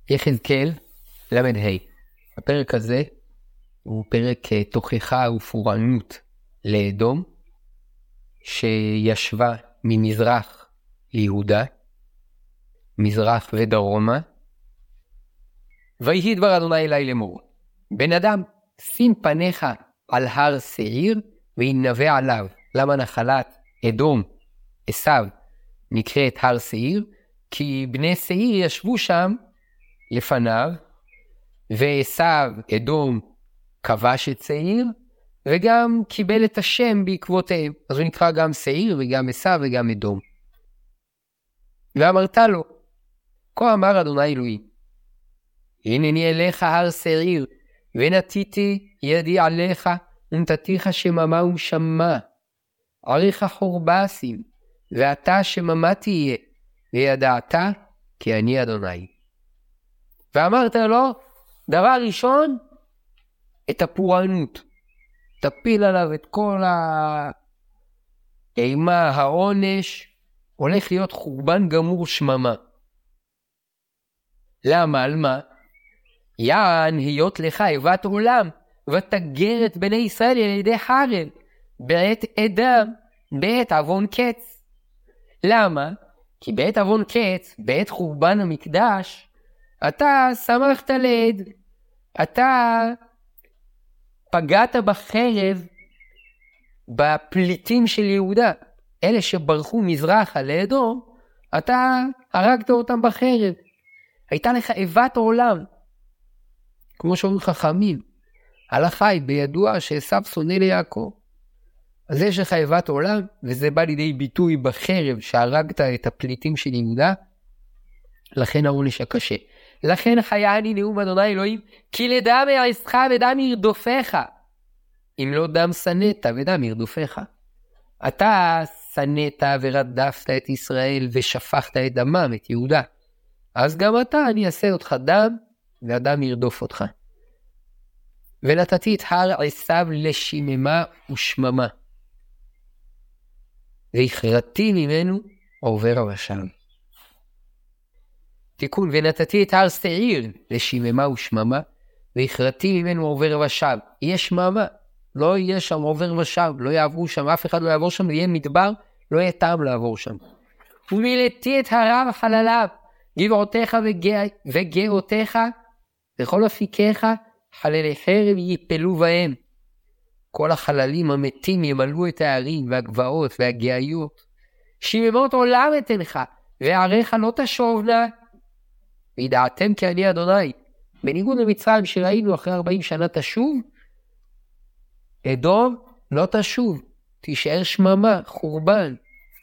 יחזקאל למ"ה. הפרק הזה הוא פרק תוכחה ופורענות לאדום, שישבה ממזרח ליהודה, מזרח ודרומה. ויהי דבר אדוני אלי לאמור, בן אדם, שים פניך על הר שעיר וינבא עליו. למה נחלת אדום, עשיו, נקראת הר שעיר? כי בני שעיר ישבו שם לפניו, ועשיו, אדום, כבש את שעיר, וגם קיבל את השם בעקבותיהם. אז הוא נקרא גם שעיר וגם עשיו וגם אדום. ואמרת לו, כה אמר אדוני אלוהים, הנני אליך הר שעיר, ונתיתי ידי עליך, ונתתיך שממה ומשמה. עריך חורבה שים, ואתה שממה תהיה, וידעת כי אני אדוני. ואמרת לו, דבר ראשון, את הפורענות. תפיל עליו את כל האימה, העונש, הולך להיות חורבן גמור שממה. למה? על מה? יען היות לך איבת עולם, ותגר את בני ישראל על ידי חרב, בעת אדם, בעת עוון קץ. למה? כי בעת עוון קץ, בעת חורבן המקדש, אתה שמחת לעד, אתה פגעת בחרב בפליטים של יהודה, אלה שברחו מזרחה לאדום, אתה הרגת אותם בחרב. הייתה לך איבת עולם, כמו שאומרים חכמים, הלכה היא בידוע שעשיו שונא ליעקב. אז יש לך איבת עולם, וזה בא לידי ביטוי בחרב שהרגת את הפליטים של יהודה, לכן העונש הקשה. לכן חיה אני נאום אדוני אלוהים, כי לדם יעשך ודם ירדופך. אם לא דם שנאת ודם ירדופך. אתה שנאת ורדפת את ישראל ושפכת את דמם, את יהודה. אז גם אתה, אני אעשה אותך דם, והדם ירדוף אותך. ונתתי את הר עשיו לשממה ושממה. והכרתי ממנו עובר ושב. תיקון, ונתתי את הר שעיר לשממה ושממה, והכרתי ממנו עובר ושב. יהיה שממה, לא יהיה שם עובר ושב, לא יעברו שם, אף אחד לא יעבור שם, יהיה מדבר, לא יהיה טעם לעבור שם. ומילאתי את הרב חלליו, גבעותיך וגאותיך, וכל אפיקיך, חללי חרב ייפלו בהם. כל החללים המתים ימלאו את הערים והגבעות והגאיות. שממות עולם אתנך, ועריך לא תשובנה. וידעתם כי אני אדוני. בניגוד למצרים שראינו אחרי 40 שנה תשוב, אדום לא תשוב, תישאר שממה, חורבן.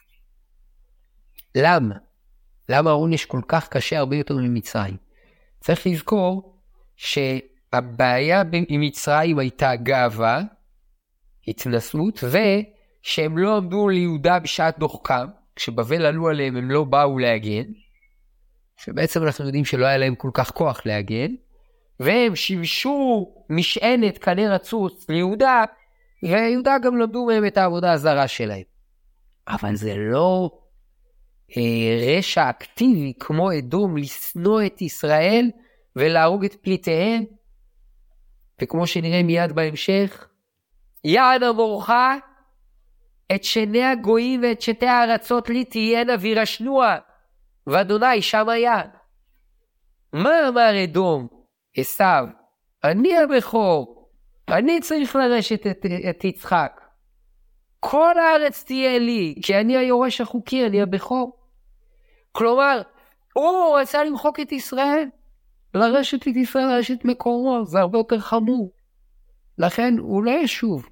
למה? למה העונש כל כך קשה הרבה יותר ממצרים? צריך לזכור שהבעיה במצרים הייתה גאווה, התנסות, ושהם לא עמדו ליהודה בשעת דוחקם, כשבבל עלו עליהם הם לא באו להגן, שבעצם אנחנו יודעים שלא היה להם כל כך כוח להגן, והם שימשו משענת קנה רצוץ ליהודה, ויהודה גם למדו מהם את העבודה הזרה שלהם. אבל זה לא רשע אקטיבי כמו אדום לשנוא את ישראל ולהרוג את פליטיהם, וכמו שנראה מיד בהמשך, יען אמורך את שני הגויים ואת שתי הארצות לי תהיינה וירשנוה, ואדוני שם יען. מה אמר אדום? עשיו, אני הבכור, אני צריך לרשת את יצחק. כל הארץ תהיה לי, כי אני היורש החוקי, אני הבכור. כלומר, הוא רצה למחוק את ישראל, לרשת את ישראל, לרשת מקורו, זה הרבה יותר חמור. לכן הוא לא ישוב.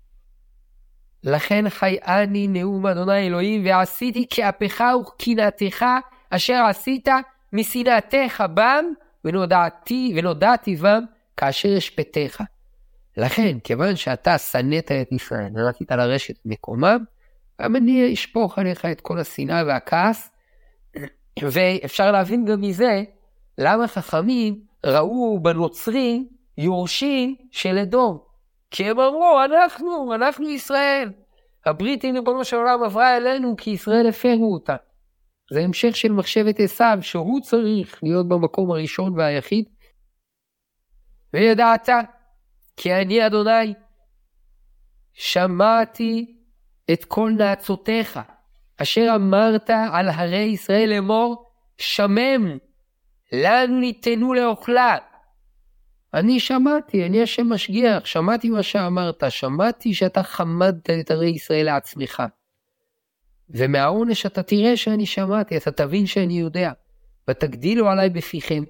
לכן חייני נאום אדוני אלוהים, ועשיתי כאפך וכנעתך, אשר עשית משנאתך בם, ונודעתי בם, כאשר אשפטך. לכן, כיוון שאתה שנאת את ישראל, ורצית לרשת את מקומם, גם אני אשפוך עליך את כל השנאה והכעס, ואפשר להבין גם מזה, למה חכמים ראו בנוצרים יורשים של אדום. כי הם אמרו, אנחנו ישראל. הבריטים ריבונו של עולם עברה אלינו, כי ישראל הפרו אותה. זה המשך של מחשבת עשיו, שהוא צריך להיות במקום הראשון והיחיד. וידעת, כי אני אדוני, שמעתי את כל נאצותיך, אשר אמרת על הרי ישראל לאמור, שמם, לנו ניתנו לאוכלה. אני שמעתי, אני השם משגיח, שמעתי מה שאמרת, שמעתי שאתה חמדת את הרי ישראל לעצמך. ומהעונש אתה תראה שאני שמעתי, אתה תבין שאני יודע. ותגדילו עליי בפיכם,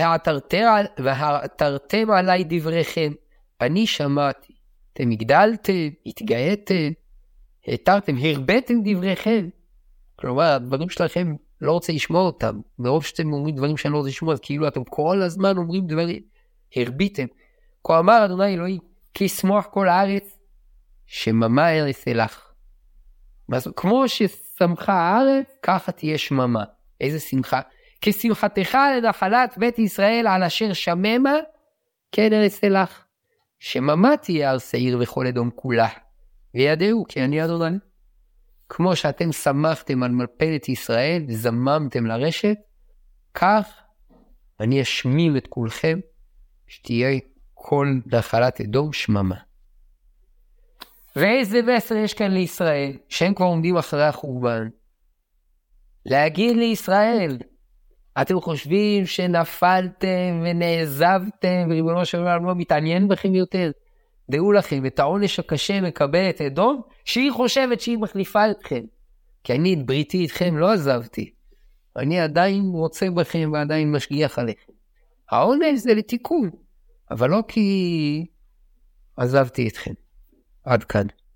והעתרתם עליי דבריכם. אני שמעתי. אתם הגדלתם, התגאיתם, התרתם, הרבאתם דבריכם. כלומר, הדברים שלכם לא רוצה לשמוע אותם. מרוב שאתם אומרים דברים שאני לא רוצה לשמוע, אז כאילו אתם כל הזמן אומרים דברים, הרביתם. כה אמר אדוני אלוהים, כי ישמח כל הארץ, שממה ארץ אלך. כמו ששמחה הארץ, ככה תהיה שממה. איזה שמחה? כשמחתך לנחלת בית ישראל על אשר שממה, כן ארץ אלך. שממה תהיה הר שעיר וכל אדום כולה. וידעו כי אני אדוני. כמו שאתם שמחתם על מלפנת ישראל וזממתם לרשת, כך אני אשמים את כולכם, שתהיה כל נחלת אדום שממה. ואיזה מסר יש כאן לישראל, שהם כבר עומדים אחרי החורבן. להגיד לישראל, אתם חושבים שנפלתם ונעזבתם, וריבונו של עולם לא מתעניין בכם יותר? דעו לכם, את העונש הקשה מקבלת אדום, שהיא חושבת שהיא מחליפה אתכם. כי אני את בריתי איתכם לא עזבתי. אני עדיין רוצה בכם ועדיין משגיח עליכם. העונש זה לתיקון, אבל לא כי עזבתי אתכם. עד כאן.